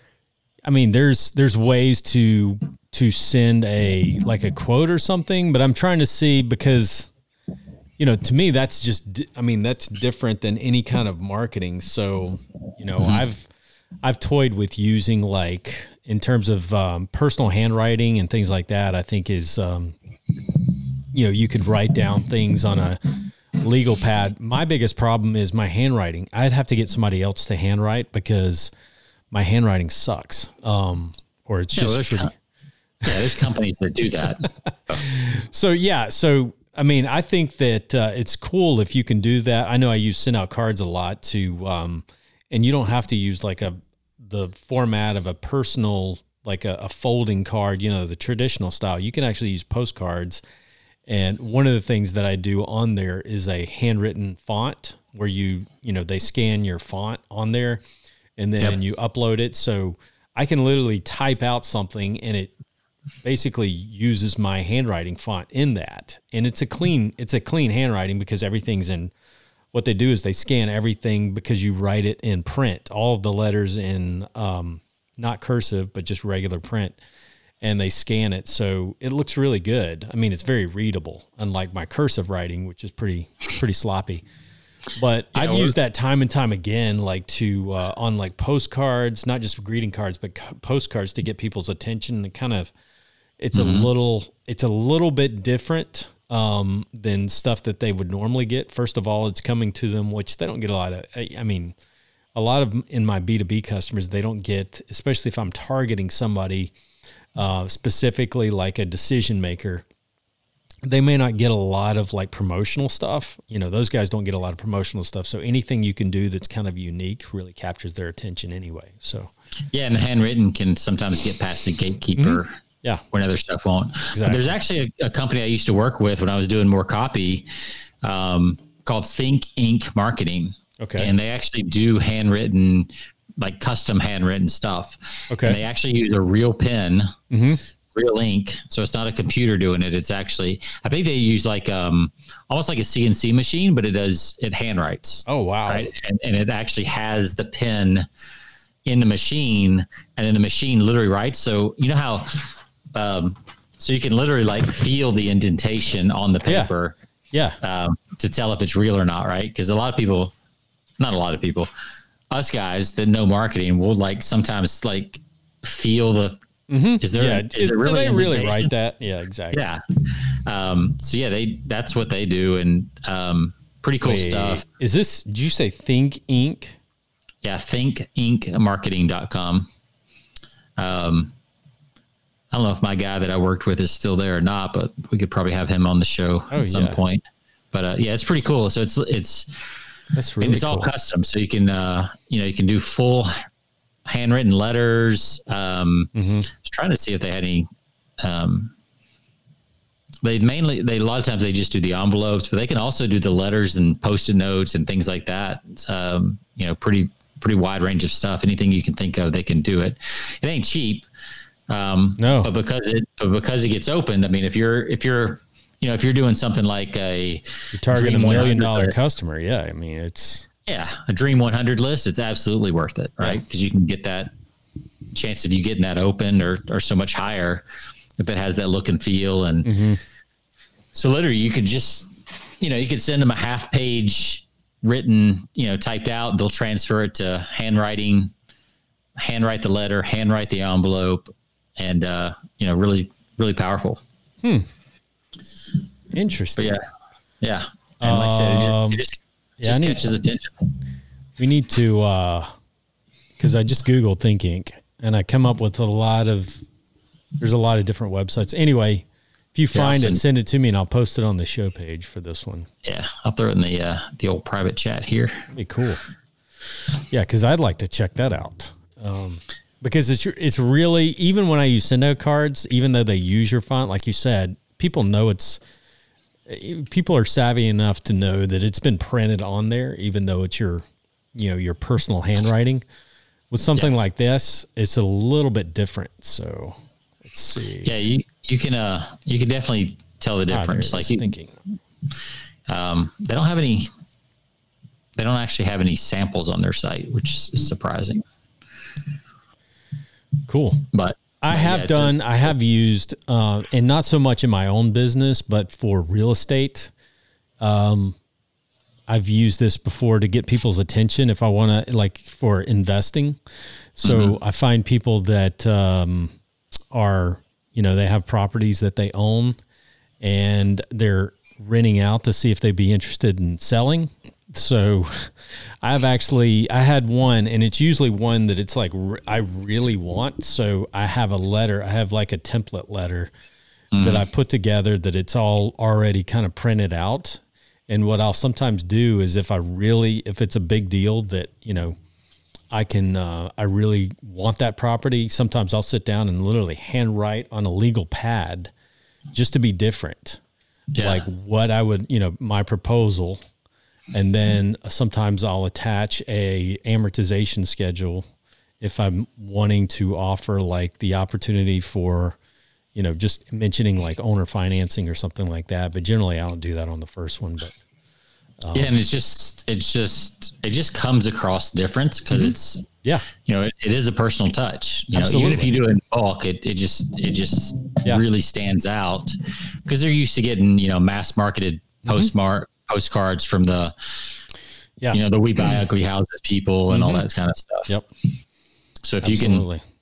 I mean, there's there's ways to to send a like a quote or something, but I'm trying to see because, you know, to me that's just, I mean, that's different than any kind of marketing. So, you know, mm-hmm. I've I've toyed with using like in terms of um, personal handwriting and things like that. I think is. Um, you know, you could write down things on a legal pad. My biggest problem is my handwriting. I'd have to get somebody else to handwrite because my handwriting sucks. Um, or it's yeah, just, well, pretty... com- yeah, there's companies that do that. So, yeah. So, I mean, I think that uh, it's cool if you can do that. I know I use send out cards a lot to, um, and you don't have to use like a, the format of a personal, like a, a folding card, you know, the traditional style. You can actually use postcards. And one of the things that I do on there is a handwritten font where you, you know, they scan your font on there and then yep. you upload it. So I can literally type out something and it basically uses my handwriting font in that. And it's a clean, it's a clean handwriting because everything's in, what they do is they scan everything because you write it in print, all of the letters in, um, not cursive, but just regular print. And they scan it. So it looks really good. I mean, it's very readable, unlike my cursive writing, which is pretty, pretty sloppy. But yeah, I've used that time and time again, like to, uh, on like postcards, not just greeting cards, but postcards to get people's attention. And kind of, it's mm-hmm. a little, it's a little bit different um, than stuff that they would normally get. First of all, it's coming to them, which they don't get a lot of, I mean, a lot of in my B two B customers, they don't get, especially if I'm targeting somebody uh, specifically like a decision maker, they may not get a lot of like promotional stuff. You know, those guys don't get a lot of promotional stuff. So anything you can do that's kind of unique really captures their attention anyway. So, yeah. And the handwritten can sometimes get past the gatekeeper. Mm-hmm. Yeah. When other stuff won't. Exactly. But there's actually a, a company I used to work with when I was doing more copy um, called Think Ink Marketing. Okay. And they actually do handwritten, like custom handwritten stuff. Okay. And they actually use a real pen, mm-hmm. real ink. So it's not a computer doing it. It's actually, I think they use like, um, almost like a C N C machine, but it does, it handwrites. Oh, wow. Right. And, and it actually has the pen in the machine and then the machine literally writes. So you know how, um, so you can literally like feel the indentation on the paper. Yeah. yeah. Um, to tell if it's real or not. Right. Cause a lot of people, not a lot of people, us guys that know marketing will like sometimes like feel the, mm-hmm. is there, yeah. is there really, do they really write that? Yeah, exactly. Yeah. Um, so yeah, they, that's what they do. And, um, pretty cool Wait, stuff. Is this, did you say Think Ink? Yeah. think ink marketing dot com. Um, I don't know if my guy that I worked with is still there or not, but we could probably have him on the show oh, at some yeah. point. But, uh, yeah, it's pretty cool. So it's, it's, That's really and it's cool. all custom. So you can, uh, you know, you can do full handwritten letters. Um, mm-hmm. I was trying to see if they had any, um, they mainly, they, a lot of times they just do the envelopes, but they can also do the letters and Post-it notes and things like that. Um, you know, pretty, pretty wide range of stuff. Anything you can think of, they can do it. It ain't cheap. Um, no, but because it, but because it gets opened, I mean, if you're, if you're, you know, if you're doing something like a you target a million dollar list, customer. Yeah. I mean, it's, yeah, a Dream one hundred list, it's absolutely worth it, right? Because yeah. you can get that chance of you getting that open or, or so much higher if it has that look and feel. And mm-hmm. so literally you could just, you know, you could send them a half page written, you know, typed out, they'll transfer it to handwriting, handwrite the letter, handwrite the envelope, and, uh, you know, really, really powerful. Hmm. Interesting. But yeah. Yeah. And like I said, it just, it just, it yeah, just need, catches attention. We need to, uh, cause I just Googled Think Ink and I come up with a lot of, there's a lot of different websites. Anyway, if you find yeah, it, send it to me and I'll post it on the show page for this one. Yeah. I'll throw it in the, uh, the old private chat here. That'd be cool. Yeah. Cause I'd like to check that out. Um, because it's, it's really, even when I use Sendo cards, even though they use your font, like you said, people know it's, people are savvy enough to know that it's been printed on there, even though it's your, you know, your personal handwriting. With something yeah. like this, it's a little bit different. So let's see. Yeah, you you can uh you can definitely tell the difference. Ah, like you, thinking, um, they don't have any. They don't actually have any samples on their site, which is surprising. Cool, but. I have yeah, done, a, I have used, uh, and not so much in my own business, but for real estate. Um, I've used this before to get people's attention if I want to, like for investing. So mm-hmm. I find people that um, are, you know, they have properties that they own and they're renting out to see if they'd be interested in selling. So I've actually, I had one and it's usually one that it's like, I really want. So I have a letter, I have like a template letter mm. that I put together that it's all already kind of printed out. And what I'll sometimes do is if I really, if it's a big deal that, you know, I can, uh, I really want that property. Sometimes I'll sit down and literally handwrite on a legal pad just to be different. Yeah. Like what I would, you know, my proposal. And then sometimes I'll attach a amortization schedule if I'm wanting to offer like the opportunity for, you know, just mentioning like owner financing or something like that. But generally I don't do that on the first one, but. Um, yeah. And it's just, it's just, it just comes across different because mm-hmm. it's, yeah, you know, it, it is a personal touch, you Absolutely. know, even if you do it in bulk, it, it just, it just yeah. really stands out because they're used to getting, you know, mass marketed postmark. Mm-hmm. postcards from the, yeah. you know, the We Buy Ugly Houses people and mm-hmm. all that kind of stuff. Yep. So if Absolutely. you can,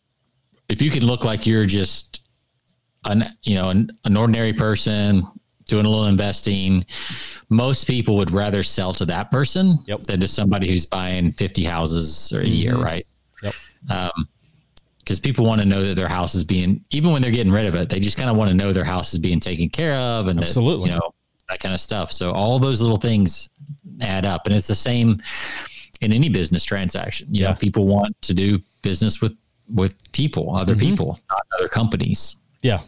if you can look like you're just an, you know, an, an ordinary person doing a little investing, most people would rather sell to that person yep. than to somebody who's buying fifty houses or a mm-hmm. year. Right. Yep. Um, because people want to know that their house is being, even when they're getting rid of it, they just kind of want to know their house is being taken care of and Absolutely. That, you know, that kind of stuff. So all those little things add up, and it's the same in any business transaction. You yeah. know, people want to do business with, with people, other mm-hmm. people, not other companies. Yeah.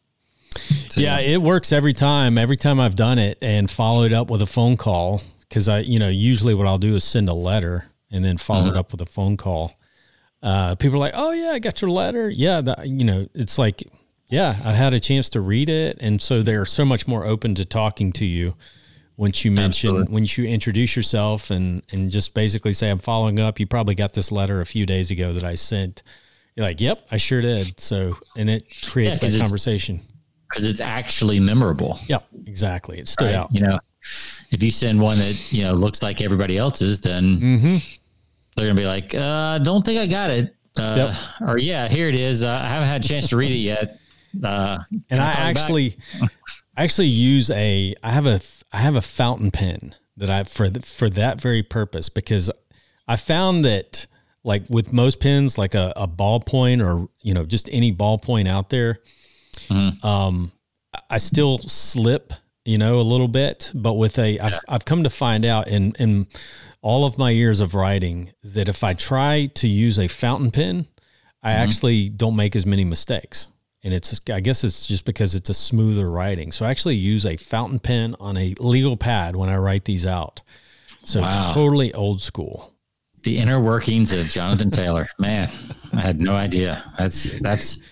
So, yeah. It works every time, every time I've done it and followed up with a phone call. Cause I, you know, usually what I'll do is send a letter and then follow mm-hmm. it up with a phone call. Uh, people are like, oh yeah, I got your letter. Yeah. That, you know, it's like, yeah, I had a chance to read it. And so they're so much more open to talking to you once you mention, Absolutely. When you introduce yourself and, and just basically say, I'm following up. You probably got this letter a few days ago that I sent. You're like, yep, I sure did. So, and it creates yeah, that conversation. Because it's actually memorable. Yeah, exactly. It stood right? out. You know, if you send one that, you know, looks like everybody else's, then mm-hmm. they're going to be like, uh, don't think I got it. Uh, yep. Or yeah, here it is. Uh, I haven't had a chance to read it yet. Uh, and I, I actually, I actually use a, I have a, I have a fountain pen that I, for, the, for that very purpose, because I found that like with most pens, like a, a ballpoint or, you know, just any ballpoint out there, mm-hmm. um, I still slip, you know, a little bit, but with a, yeah. I've, I've come to find out in, in all of my years of writing that if I try to use a fountain pen, I mm-hmm. actually don't make as many mistakes. And it's, I guess it's just because it's a smoother writing. So I actually use a fountain pen on a legal pad when I write these out. So wow. Totally old school. The inner workings of Jonathan Taylor, man, I had no idea. That's, that's,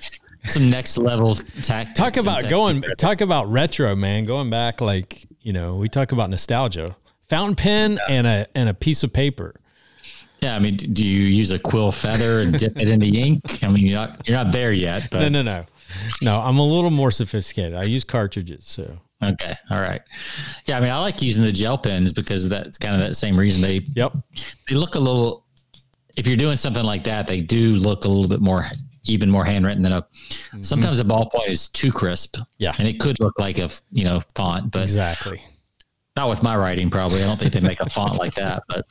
some next level tactics. Talk about going, talk about retro, man. Going back, like, you know, we talk about nostalgia. Fountain pen and a and a piece of paper. Yeah, I mean, do you use a quill feather and dip it in the ink? I mean, you're not you're not there yet. But. No, no, no, no. I'm a little more sophisticated. I use cartridges. So okay, all right. Yeah, I mean, I like using the gel pens because that's kind of that same reason. They yep. They look a little. If you're doing something like that, they do look a little bit more, even more handwritten than a. Mm-hmm. Sometimes a ballpoint is too crisp. Yeah, and it could look like a you know font, but exactly. Not with my writing, probably. I don't think they make a font like that, but.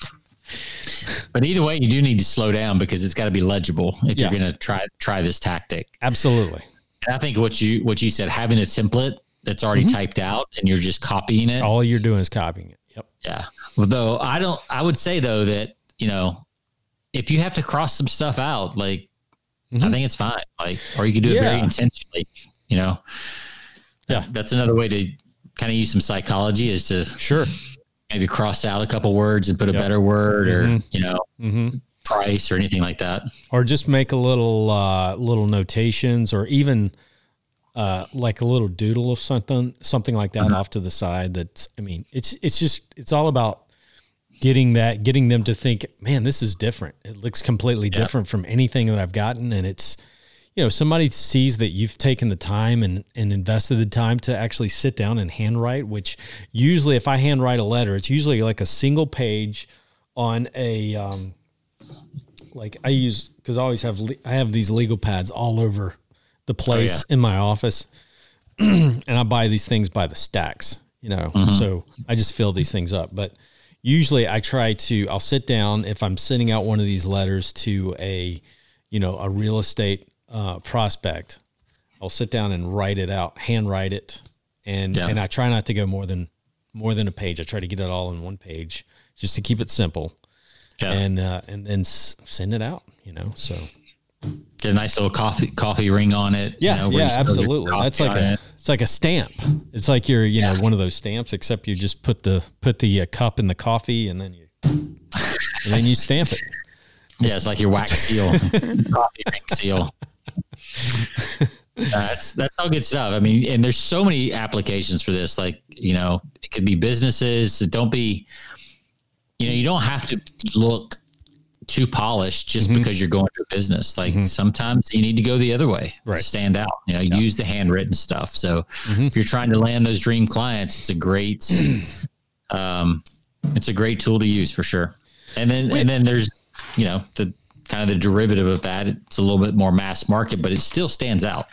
But either way, you do need to slow down because it's got to be legible if yeah. you're going to try try this tactic. Absolutely. And I think what you what you said, having a template that's already mm-hmm. typed out and you're just copying it. All you're doing is copying it. Yep. Yeah. Well, though I don't. I would say though that you know, if you have to cross some stuff out, like mm-hmm. I think it's fine. Like, or you could do yeah. it very intentionally. You know. Yeah. That's another way to kind of use some psychology is to sure. maybe cross out a couple words and put a yep. better word or, mm-hmm. you know, mm-hmm. price or anything like that. Or just make a little, uh, little notations or even, uh, like a little doodle of something, something like that mm-hmm. off to the side. That's, I mean, it's, it's just, it's all about getting that, getting them to think, man, this is different. It looks completely yep. different from anything that I've gotten. And it's, you know, somebody sees that you've taken the time and, and invested the time to actually sit down and handwrite, which usually if I handwrite a letter, it's usually like a single page on a, um, like I use, cause I always have, I have these legal pads all over the place oh, yeah. in my office and I buy these things by the stacks, you know, mm-hmm. so I just fill these things up. But usually I try to, I'll sit down if I'm sending out one of these letters to a, you know, a real estate Uh, prospect, I'll sit down and write it out, handwrite it. And, yeah. and I try not to go more than, more than a page. I try to get it all in one page just to keep it simple yeah. and, uh, and then s- send it out, you know, so get a nice little coffee, coffee ring on it. Yeah. You know, yeah, absolutely. That's like a, it. it's like a stamp. It's like you're, you yeah. know, one of those stamps, except you just put the, put the uh, cup in the coffee and then you, and then you stamp it. Yeah. It's like your wax seal, coffee ring seal. that's that's all good stuff. I mean, and there's so many applications for this. Like, you know, it could be businesses. Don't be, you know, you don't have to look too polished just mm-hmm. because you're going to a business. Like mm-hmm. sometimes you need to go the other way right. to stand out. You know, yeah. use the handwritten stuff. So mm-hmm. if you're trying to land those dream clients, it's a great, um, it's a great tool to use for sure. And then Wait. and then there's, you know, the kind of the derivative of that. It's a little bit more mass market, but it still stands out.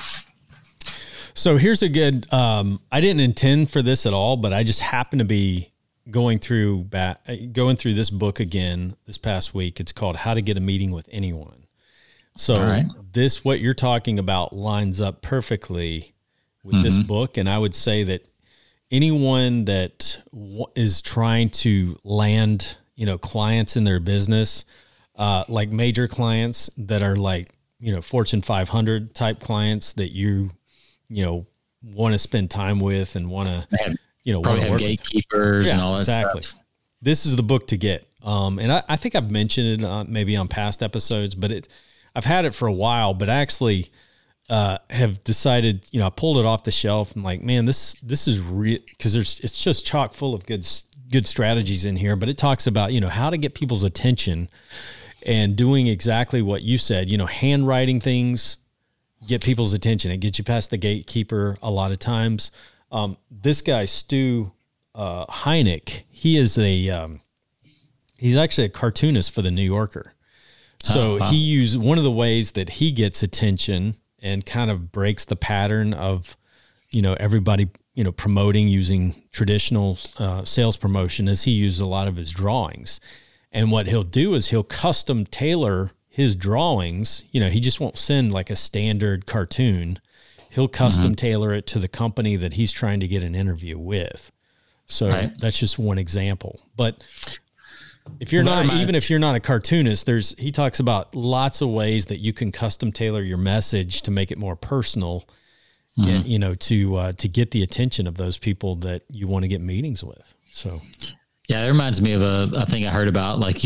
So here's a good, um, I didn't intend for this at all, but I just happened to be going through back, going through this book again this past week. It's called How to Get a Meeting with Anyone. So right. this, what you're talking about lines up perfectly with mm-hmm. this book. And I would say that anyone that w- is trying to land, you know, clients in their business, Uh, like major clients that are like, you know, Fortune five hundred type clients that you, you know, want to spend time with and want to, you know, probably have gatekeepers yeah, and all that exactly. stuff. This is the book to get. Um, and I, I think I've mentioned it uh, maybe on past episodes, but it, I've had it for a while, but I actually uh, have decided, you know, I pulled it off the shelf and like, man, this, this is real because there's, it's just chock full of good, good strategies in here, but it talks about, you know, how to get people's attention and doing exactly what you said, you know, handwriting things, get people's attention. It gets you past the gatekeeper a lot of times. Um, this guy, Stu uh, Heineck, he is a, um, he's actually a cartoonist for the New Yorker. So oh, wow. he used one of the ways that he gets attention and kind of breaks the pattern of, you know, everybody, you know, promoting using traditional uh, sales promotion is he uses a lot of his drawings. And what he'll do is he'll custom tailor his drawings. You know, he just won't send like a standard cartoon. He'll custom mm-hmm. tailor it to the company that he's trying to get an interview with. So right. that's just one example. But if you're well, not, even if you're not a cartoonist, there's, he talks about lots of ways that you can custom tailor your message to make it more personal mm-hmm. and, you know, to, uh, to get the attention of those people that you want to get meetings with. So yeah, it reminds me of a, a thing I heard about, like you,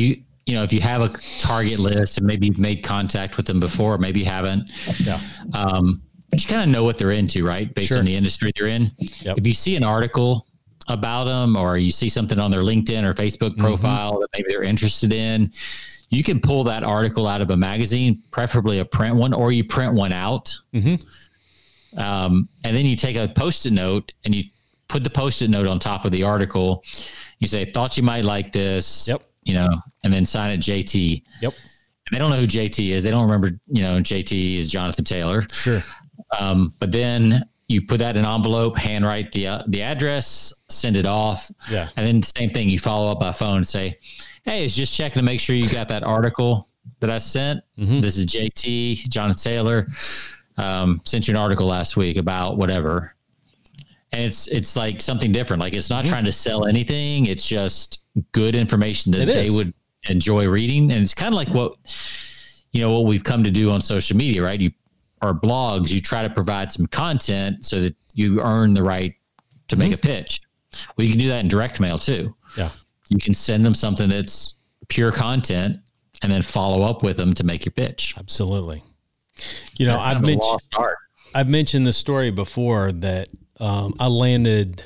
you know, if you have a target list and maybe you've made contact with them before, maybe you haven't, Yeah. um, but you kind of know what they're into, right? Based Sure. on the industry they're in. Yep. If you see an article about them, or you see something on their LinkedIn or Facebook profile mm-hmm. that maybe they're interested in, you can pull that article out of a magazine, preferably a print one, or you print one out. Mm-hmm. Um, and then you take a Post-it note and you put the Post-it note on top of the article. You say, thought you might like this, Yep. you know, and then sign it J T. Yep. And they don't know who J T is. They don't remember, you know, J T is Jonathan Taylor. Sure. Um, but then you put that in an envelope, handwrite the, uh, the address, send it off. Yeah. And then same thing, you follow up by phone and say, hey, it's just checking to make sure you got that article that I sent. Mm-hmm. This is J T, Jonathan Taylor. Um, sent you an article last week about whatever. And it's, it's like something different. Like it's not mm-hmm. trying to sell anything. It's just good information that it they is. would enjoy reading. And it's kind of like what, you know, what we've come to do on social media, right? You, or blogs, you try to provide some content so that you earn the right to mm-hmm. make a pitch. Well, you can do that in direct mail too. Yeah. You can send them something that's pure content and then follow up with them to make your pitch. Absolutely. You know, That's I've kind of a mentioned, lost art. I've mentioned the story before that um, I landed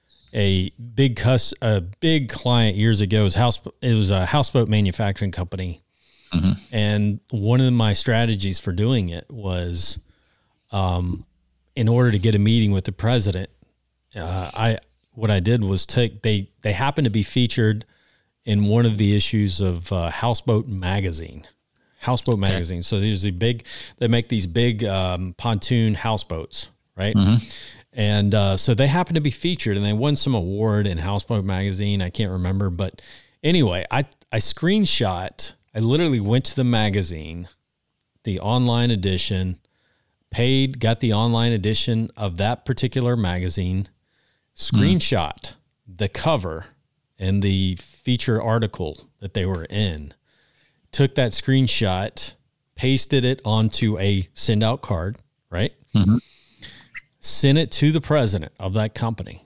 a big cus, a big client years ago. It was, house, it was a houseboat manufacturing company. Mm-hmm. And one of my strategies for doing it was, um, in order to get a meeting with the president, uh, I, what I did was take, they, they happened to be featured in one of the issues of, uh, Houseboat Magazine, Houseboat Magazine. Okay. So there's a big, they make these big, um, pontoon houseboats, right? Mm-hmm. And, uh, so they happened to be featured and they won some award in Houseboat Magazine. I can't remember, but anyway, I, I screenshot, I literally went to the magazine, the online edition, paid, got the online edition of that particular magazine, screenshot mm. the cover and the feature article that they were in, took that screenshot, pasted it onto a send out card, right? Mm-hmm. Sent it to the president of that company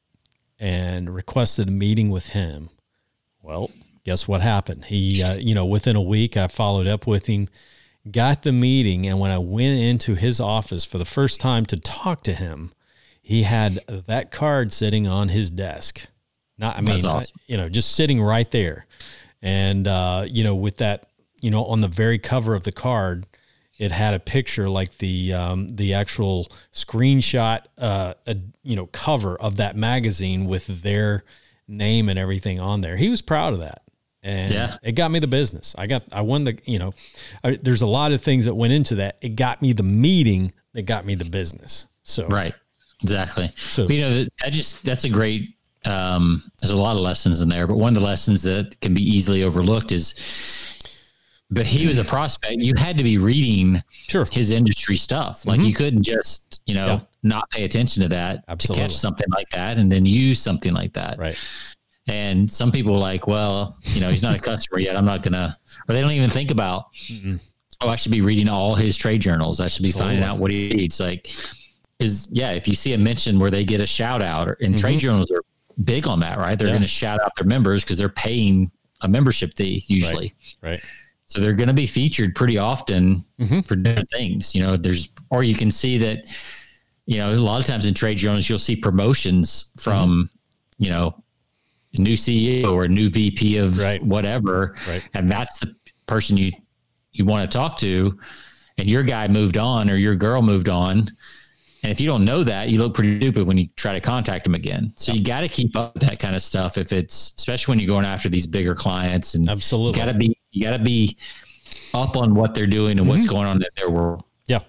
and requested a meeting with him. Well, guess what happened? He, uh, you know, within a week, I followed up with him, got the meeting. And when I went into his office for the first time to talk to him, he had that card sitting on his desk. Not, I mean, awesome. I, you know, just sitting right there. And, uh, you know, with that, you know, on the very cover of the card, it had a picture like the, um, the actual screenshot, uh, a, you know, cover of that magazine with their name and everything on there. He was proud of that. And yeah. it got me the business. I got, I won the, you know, I, there's a lot of things that went into that. It got me the meeting that got me the business. So, right. Exactly. So, but, you know, that just, that's a great, um, there's a lot of lessons in there, but one of the lessons that can be easily overlooked is, but he was a prospect. You had to be reading sure. his industry stuff. Like mm-hmm. you couldn't just, you know, yeah. not pay attention to that Absolutely. to catch something like that and then use something like that. Right. And some people are like, well, you know, he's not a customer yet. I'm not going to, or they don't even think about, Mm-mm. oh, I should be reading all his trade journals. I should be Absolutely. finding out what he needs. Like, is yeah, if you see a mention where they get a shout out, or, and mm-hmm. trade journals are big on that, right? They're yeah. going to shout out their members because they're paying a membership fee usually. Right. right. So they're going to be featured pretty often mm-hmm. for different things. You know, there's, or you can see that, you know, a lot of times in trade journals, you'll see promotions from, mm-hmm. you know, a new C E O or a new V P of right. whatever. Right. And that's the person you, you want to talk to, and your guy moved on or your girl moved on. And if you don't know that, you look pretty stupid when you try to contact them again. So you got to keep up with that kind of stuff. If it's, especially when you're going after these bigger clients, and Absolutely. you gotta be, you gotta be up on what they're doing and mm-hmm. what's going on in their world. Yeah.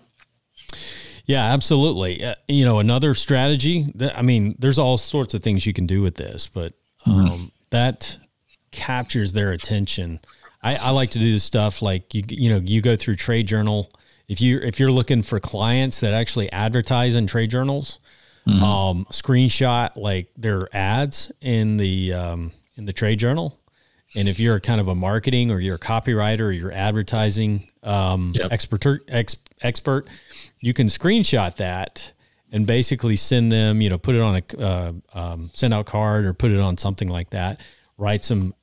Yeah, absolutely. Uh, you know, another strategy that, I mean, there's all sorts of things you can do with this, but um, mm-hmm. that captures their attention. I, I like to do this stuff like, you, you know, you go through Trade Journal. If you, if you're looking for clients that actually advertise in trade journals, mm-hmm. um, screenshot like their ads in the, um, in the trade journal. And if you're kind of a marketing or you're a copywriter or you're advertising, um, yep. expert, ex, expert, you can screenshot that and basically send them, you know, put it on a, uh, um, send out card or put it on something like that, write some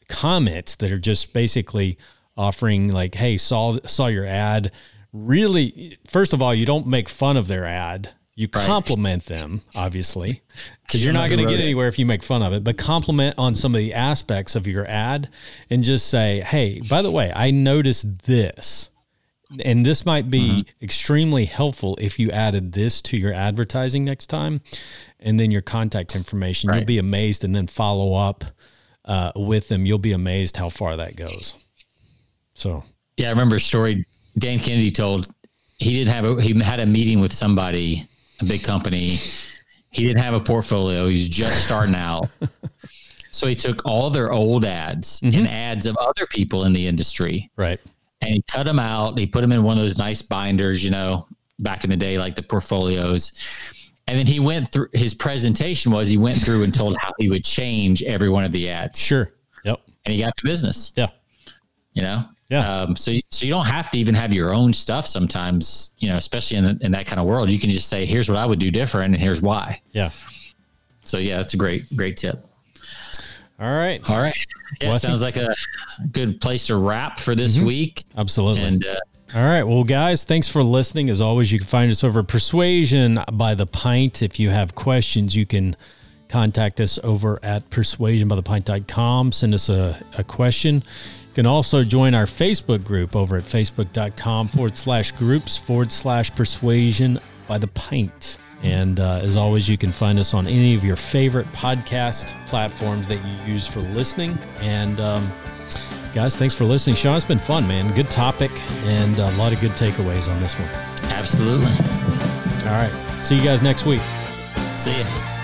comments that are just basically offering like, hey, saw saw your ad. Really, first of all, you don't make fun of their ad. You right. compliment them, obviously, because you're not going to get anywhere if you make fun of it, but compliment on some of the aspects of your ad and just say, hey, by the way, I noticed this, and this might be mm-hmm. extremely helpful if you added this to your advertising next time, and then your contact information. Right. You'll be amazed, and then follow up uh, with them. You'll be amazed how far that goes. So, yeah, I remember a story Dan Kennedy told. He didn't have a, he had a meeting with somebody, a big company. He didn't have a portfolio. He was just starting out. So he took all their old ads mm-hmm. and ads of other people in the industry. Right. And he cut them out. He put them in one of those nice binders, you know, back in the day, like the portfolios. And then he went through, his presentation was he went through and told how he would change every one of the ads. Sure. Yep. And he got the business. Yeah. You know? Yeah. Um, so, so you don't have to even have your own stuff sometimes, you know, especially in, in that kind of world. You can just say, here's what I would do different and here's why. Yeah. So, yeah, that's a great, great tip. All right. All right. Yeah, well, sounds think- like a good place to wrap for this mm-hmm. week. Absolutely. And, uh, all right. Well, guys, thanks for listening. As always, you can find us over at Persuasion by the Pint. If you have questions, you can contact us over at persuasion by the pint dot com. Send us a, a question. You can also join our Facebook group over at facebook.com forward slash groups forward slash persuasion by the pint. And uh, as always, you can find us on any of your favorite podcast platforms that you use for listening. And um, guys, thanks for listening. Sean, it's been fun, man. Good topic and a lot of good takeaways on this one. Absolutely. All right. See you guys next week. See ya.